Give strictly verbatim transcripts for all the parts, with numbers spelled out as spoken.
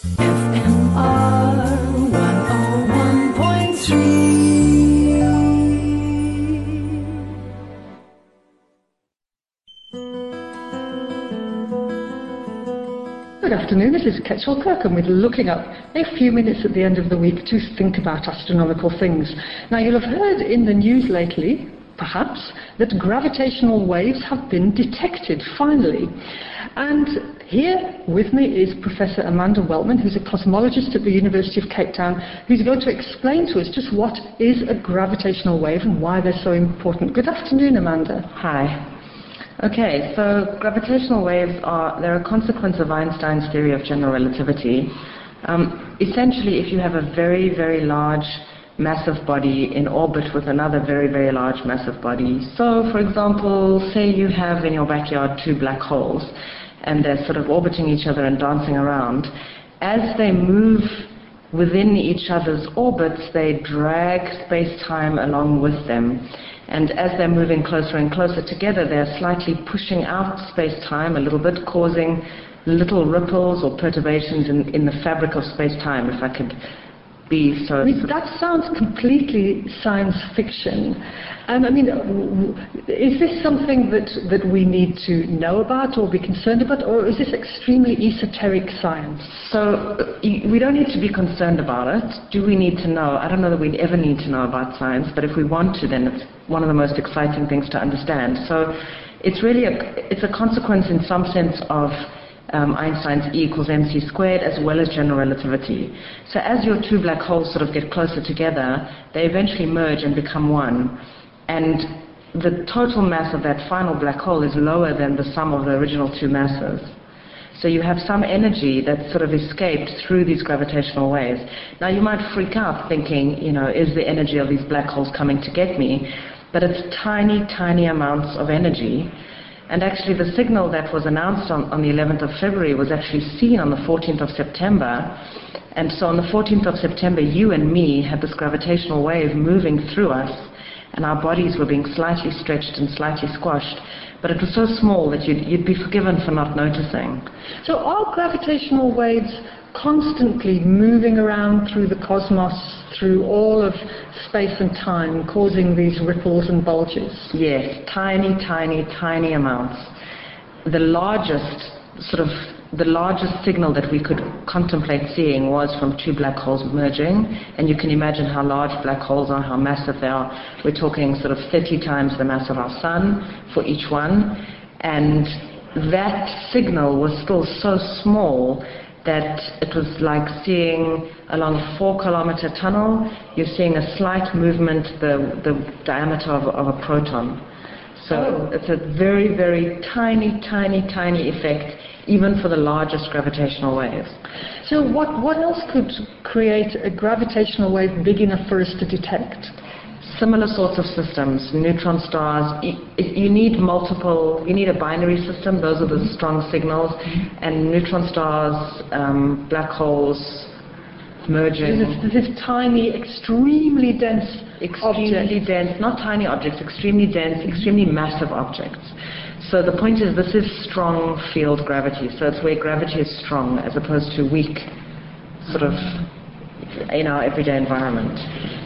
F M R one oh one point three. Good afternoon, this is Ketchel Kirk, and we're looking up a few minutes at the end of the week to think about astronomical things. Now, you'll have heard in the news lately, perhaps, that gravitational waves have been detected, finally. And here with me is Professor Amanda Weltman, who's a cosmologist at the University of Cape Town, who's going to explain to us just what is a gravitational wave and why they're so important. Good afternoon, Amanda. Hi. Okay, so gravitational waves are, they're a consequence of Einstein's theory of general relativity. Um, essentially, if you have a very, very large massive body in orbit with another very, very large massive body, so for example, say you have in your backyard two black holes, and they're sort of orbiting each other and dancing around, as they move within each other's orbits, they drag space-time along with them. And as they're moving closer and closer together, they're slightly pushing out space-time a little bit, causing little ripples or perturbations in, in the fabric of space-time, if I could be so... I mean, that sounds completely science fiction. Um, I mean, is this something that, that we need to know about or be concerned about, or is this extremely esoteric science? So we don't need to be concerned about it. Do we need to know? I don't know that we'd ever need to know about science, but if we want to, then it's one of the most exciting things to understand. So it's really a, it's a consequence in some sense of um, Einstein's E equals mc squared as well as general relativity. So as your two black holes sort of get closer together, they eventually merge and become one. And the total mass of that final black hole is lower than the sum of the original two masses. So you have some energy that sort of escaped through these gravitational waves. Now you might freak out thinking, you know, is the energy of these black holes coming to get me? But it's tiny, tiny amounts of energy. And actually the signal that was announced on, on the eleventh of February was actually seen on the fourteenth of September. And so on the fourteenth of September, you and me had this gravitational wave moving through us, and our bodies were being slightly stretched and slightly squashed. But it was so small that you'd, you'd be forgiven for not noticing. So are gravitational waves constantly moving around through the cosmos, through all of space and time, causing these ripples and bulges? Yes, tiny, tiny, tiny amounts. The largest sort of the largest signal that we could contemplate seeing was from two black holes merging, and you can imagine how large black holes are, how massive they are. We're talking sort of thirty times the mass of our sun for each one, and that signal was still so small that it was like seeing along a four kilometer tunnel, you're seeing a slight movement, the, the diameter of, of a proton. So oh. It's a very, very tiny, tiny, tiny effect, even for the largest gravitational waves. So what, what else could create a gravitational wave big enough for us to detect? Similar sorts of systems, neutron stars. You need multiple, you need a binary system, those are the strong signals, and neutron stars, um, black holes, merging. This, this tiny, extremely dense Extremely object. dense, not tiny objects, extremely dense, extremely massive objects. So the point is, this is strong field gravity, so it's where gravity is strong as opposed to weak, sort of, in our everyday environment.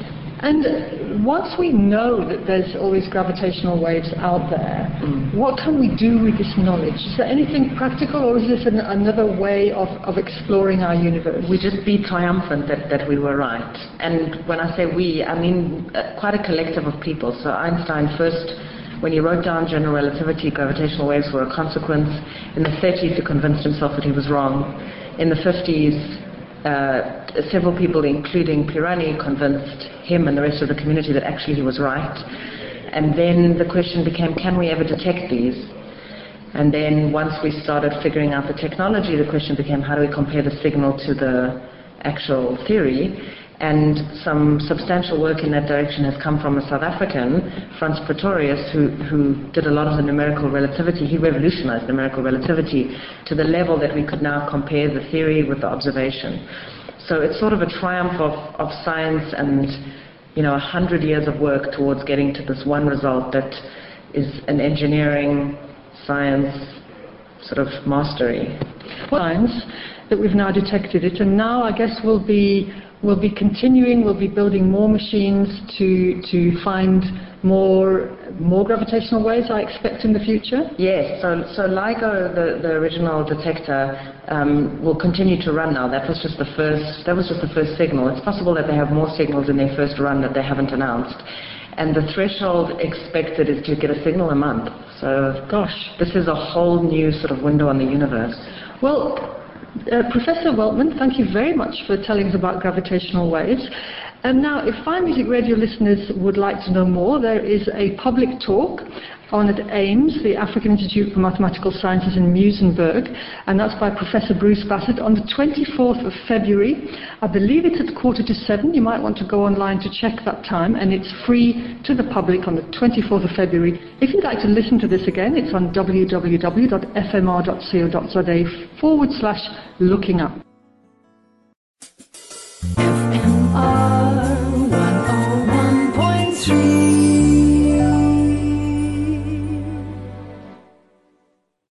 And once we know that there's all these gravitational waves out there, mm. what can we do with this knowledge? Is there anything practical, or is this an, another way of, of exploring our universe? We just be triumphant that, that we were right. And when I say we, I mean uh, quite a collective of people. So Einstein first, when he wrote down general relativity, gravitational waves were a consequence. In the thirties, he convinced himself that he was wrong. In the fifties, Uh, several people, including Pirani, convinced him and the rest of the community that actually he was right. And then the question became, can we ever detect these? And then once we started figuring out the technology, the question became, how do we compare the signal to the actual theory? And some substantial work in that direction has come from a South African, Franz Pretorius, who, who did a lot of the numerical relativity. He revolutionized numerical relativity to the level that we could now compare the theory with the observation. So it's sort of a triumph of, of science and, you know, a hundred years of work towards getting to this one result that is an engineering, science, sort of mastery. Science that we've now detected it, and now I guess we'll be we'll be continuing, we'll be building more machines to to find more more gravitational waves, I expect, in the future. Yes, so so LIGO, the, the original detector, um, will continue to run now. That was just the first. That was just the first signal. It's possible that they have more signals in their first run that they haven't announced. And the threshold expected is to get a signal a month. So, gosh, this is a whole new sort of window on the universe. Well, uh, Professor Weltman, thank you very much for telling us about gravitational waves. And now, if Fine Music Radio listeners would like to know more, there is a public talk on at AIMS, the African Institute for Mathematical Sciences in Muizenberg, and that's by Professor Bruce Bassett on the twenty-fourth of February. I believe it's at quarter to seven. You might want to go online to check that time, and it's free to the public on the twenty-fourth of February. If you'd like to listen to this again, it's on w w w dot f m r dot co dot z a forward slash looking up.